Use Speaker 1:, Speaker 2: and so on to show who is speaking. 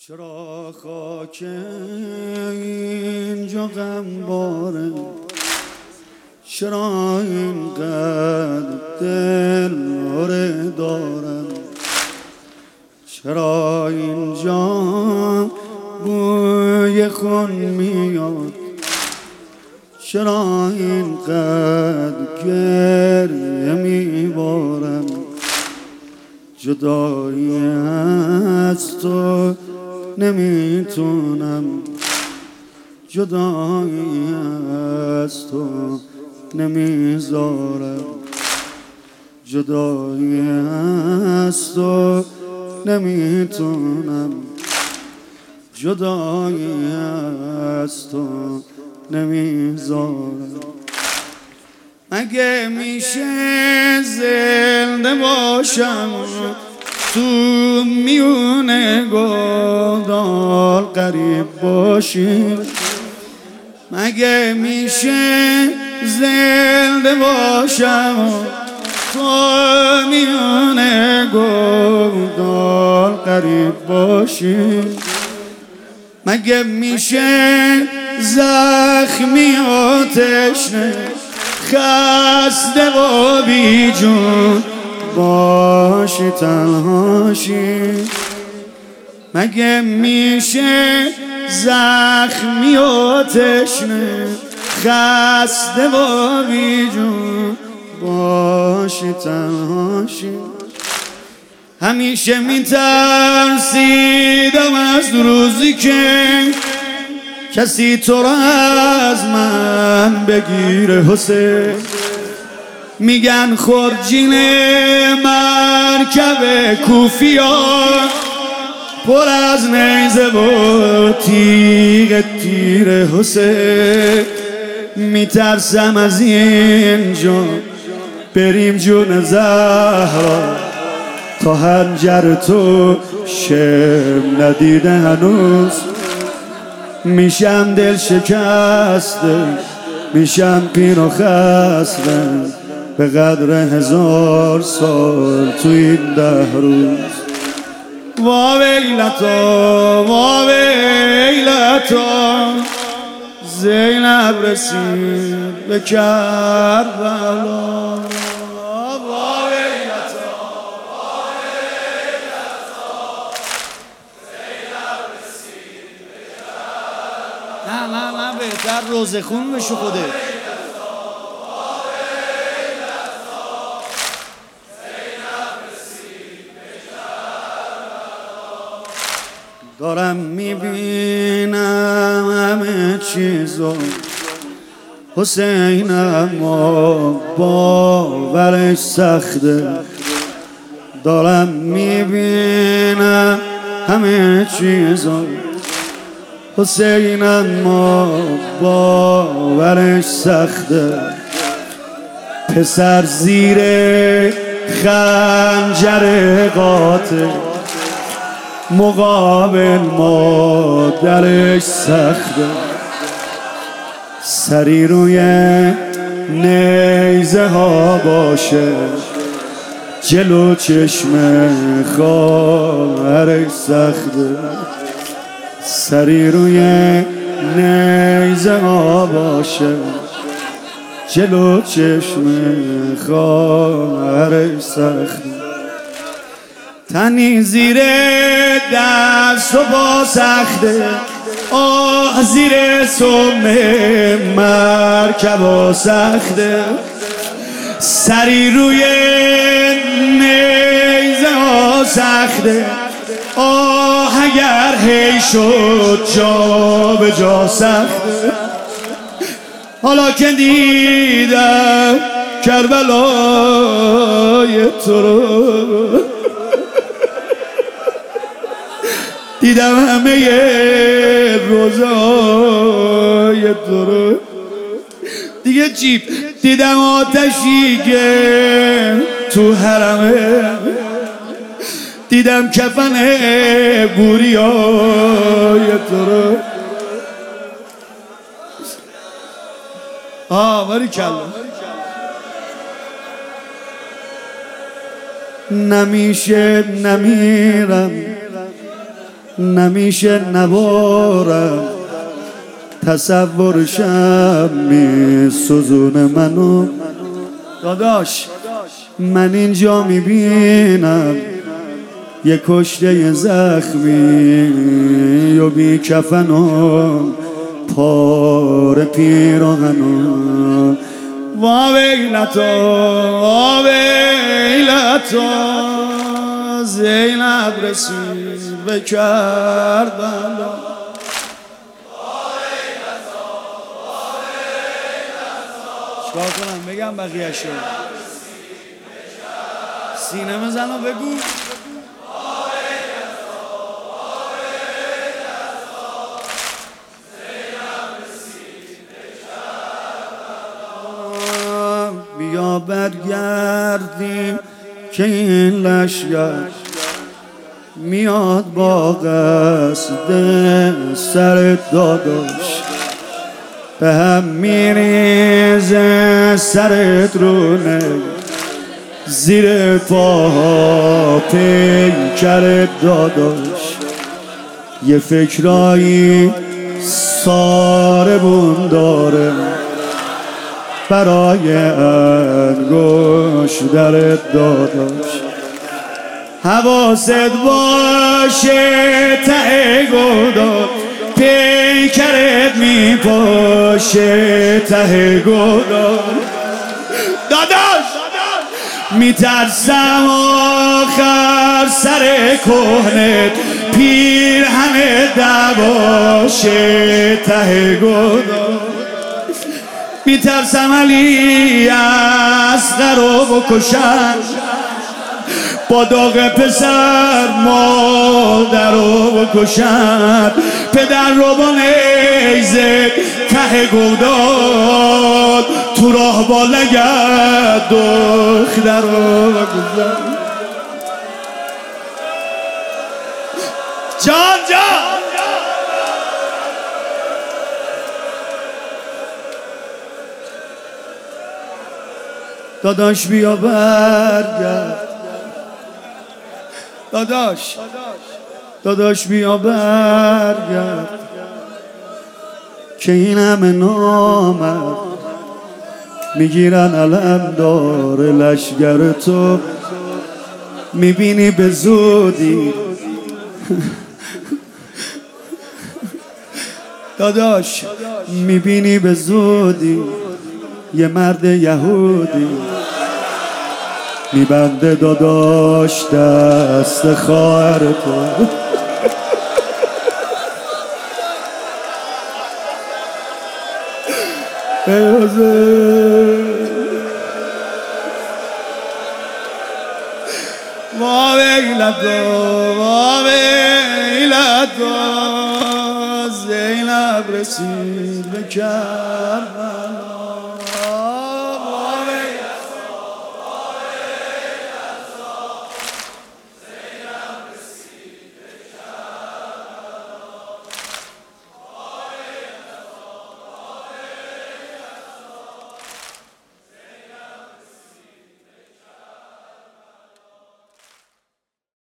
Speaker 1: چرا خاک اینجا غمباره، چرا اینقدر دل لاره دارم، چرا اینجا بوی خون میاد، چرا اینقدر گریه میبارم. جدایی از تو نمیتونم، جدایی از تو نمیذارم، جدایی از تو نمیتونم، جدایی از تو نمیذارم. مگه میشه زنده باشم تو میونه گلدار غریب باشی؟ مگه میشه زنده باشم تو میونه گلدار غریب باشی؟ مگه میشه زخمی و تشنه خسته و بی جون باشی تنهاشی؟ مگه میشه زخمی و تشنه خسته و بی جون باشی تنهاشی؟ همیشه میترسیدم از روزی که کسی تو را از من بگیره حسین. میگن خورجین مرکب کوفیان پر از نیزه و تیغ تیر حسین. میترسم از اینجا بریم جون زهرا تا هنجر تو شم ندیده هنوز. میشم دل شکسته، میشم پیر و خسته به قدر 1000 سال تو این 10 روز. وا ویلتا وا ویلتا زینب رسید به کربلا. نه بهتر روزه خون بشو خوده. دارم میبینم همه چیزو حسین، اما باورش سخته. دارم میبینم همه چیزو حسین، اما باورش سخته. پسر زیر خنجر قاتل مقابل مادرش سخته. سری روی نیزه ها باشه جلو چشم خواهرش سخته. سری روی نیزه ها باشه جلو چشم خواهرش سخته. تنی زیر دست و پا سخته، آه زیر سم مرکب و سخته. سری روی نیزه ها سخته، آه اگر هی شد جا به جا سخته. حالا که دیدم کربلای تو رو، دیدم همه روزای تو رو، دیگه چی؟ دیدم آتشی که تو حرمه، دیدم کفن بوریای تو رو. باریکلا. نمیشه نمیرم نمیشه نبارم تصورشم میسوزونه منو. داداش من اینجا میبینم یه کشته زخمی و بی کفن و پار پیراهنو. وا ویلتا زینب رسید به کربلا. چکار کنم بگم بقیه شو؟ سینه مزن و بگو. بیا برگردیم که این لشگر میاد با قصد سرت داداش، به هم میریزه سرت رونه زیر پاها پیکرت داداش. یه فکرایی ساربون داره برای انگوش درت داداش. حواست باشه ته گودال پیکرت میپاشه ته گودال. داداش میترسم آخر سر کهنت پیرهن دباشه ته گودال. میترسم علی اصغر رو بکشن با داغ پسر مادر رو بکشن. پدر رو با نیزه ته گودال تو راه با لگد دختر رو بکشن. جان داداش بیا برگرد. داداش بیا برگرد که این همه نامرد میگیرن علم داره لشگر تو. میبینی به زودی داداش میبینی به زودی یه مرد یهودی میبنده داداش دست خواهر تو. وا ویلتا زینب رسید به کربلا.